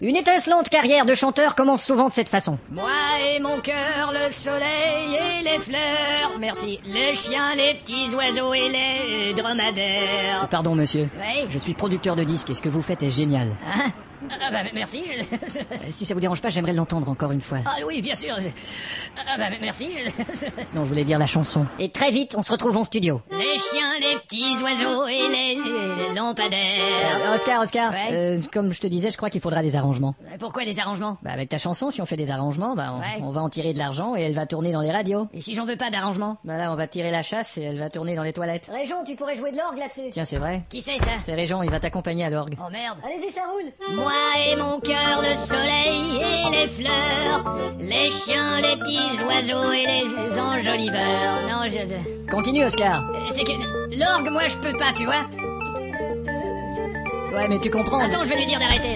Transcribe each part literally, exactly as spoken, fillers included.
Une étincelante carrière de chanteur commence souvent de cette façon. Moi et mon cœur, le soleil et les fleurs. Merci. Les chiens, les petits oiseaux et les dromadaires. Pardon monsieur, Oui. je suis producteur de disques et ce que vous faites est génial. Hein? Ah bah merci, je... Si ça vous dérange pas, j'aimerais l'entendre encore une fois. Ah oui, bien sûr. Ah bah merci, je... Non, je voulais dire la chanson. Et très vite, on se retrouve en studio. Les chiens, les petits oiseaux et les, les lampadaires. Euh, Oscar, Oscar, Ouais. euh, comme je te disais, je crois qu'il faudra des arrangements. Pourquoi des arrangements? Bah avec ta chanson, si on fait des arrangements, bah on, Ouais. on va en tirer de l'argent et elle va tourner dans les radios. Et si j'en veux pas d'arrangement? Bah là, on va tirer la chasse et elle va tourner dans les toilettes. Région, tu pourrais jouer de l'orgue là-dessus. Tiens, c'est vrai. Qui c'est ça? C'est Régent, il va t'accompagner à l'orgue. Oh merde. Allez-y, ça roule. Moi et mon cœur, le soleil et les fleurs. Les chiens, les petits oiseaux et les enjoliveurs. Non, je... Continue, Oscar. C'est que... L'orgue, moi, je peux pas, tu vois. Ouais, mais tu comprends. Attends, je vais lui dire d'arrêter.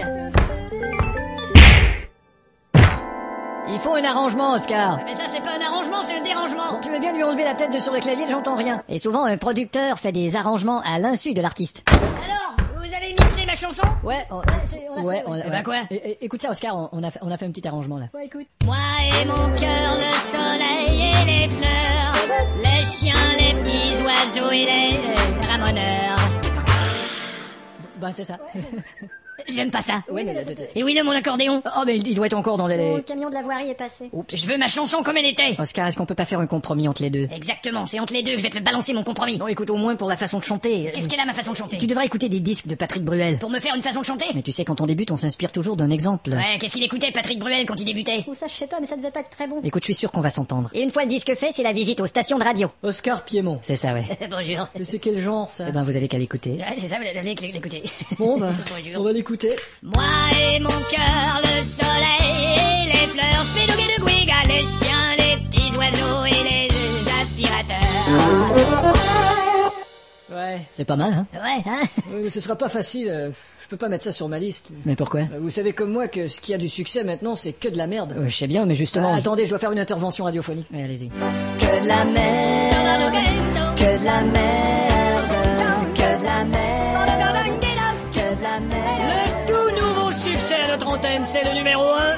Il faut un arrangement, Oscar. Mais ça, c'est pas un arrangement, c'est un dérangement. Bon, tu veux bien lui enlever la tête de sur le clavier, j'entends rien. Et souvent, un producteur fait des arrangements à l'insu de l'artiste. Alors, vous avez mixé ma chanson? Ouais, on, c'est- on a ouais, fait, on, ouais. Eh ben quoi? É- é- Écoute ça, Oscar, on, on a fait, on a fait un petit arrangement là. Ouais, écoute. Moi et mon cœur, le soleil et les fleurs. Les chiens, les petits oiseaux et les ramoneurs. Bah c'est ça. J'aime pas ça. Ouais, mais là, Et où il est mon accordéon? oh, mais il doit être encore dans Oh, les. le camion de la voirie est passé. Je veux ma chanson comme elle était. Oscar, est-ce qu'on peut pas faire un compromis entre les deux? Exactement, c'est entre les deux que je vais te le balancer, mon compromis. Non, écoute, au moins pour la façon de chanter. Qu'est-ce qu'elle a, ma façon de chanter? Tu devrais écouter des disques de Patrick Bruel. Pour me faire une façon de chanter? Mais tu sais, quand on débute, on s'inspire toujours d'un exemple. Ouais, qu'est-ce qu'il écoutait, Patrick Bruel, quand il débutait? Ou ça, je sais pas, mais ça devait pas être très bon. Écoute, je suis sûr qu'on va s'entendre. Et une fois le disque fait, c'est la visite aux stations de radio. Oscar Piémont. C'est ça, ouais. Bonjour. Mais c'est quel genre ça? Eh ben, vous avez qu'à l'écouter. Ouais, c'est ça, vous allez l'écouter. Bon bah, Bonjour. on va l'écouter. Moi et mon cœur, le soleil et les fleurs, Spédougue et de Guiga, les chiens, les petits oiseaux et les aspirateurs. Ouais. C'est pas mal, hein? Ouais, hein? Ouais, mais ce sera pas facile. euh, Je peux pas mettre ça sur ma liste. Mais pourquoi? Euh, Vous savez comme moi que ce qui a du succès maintenant, c'est que de la merde. Euh, Je sais bien, mais justement... Ah, attendez, je dois faire une intervention radiophonique. Ouais, allez-y. Que de la merde, que de la merde, que de la merde, que de la merde. Le tout nouveau succès à notre antenne, c'est le numéro un.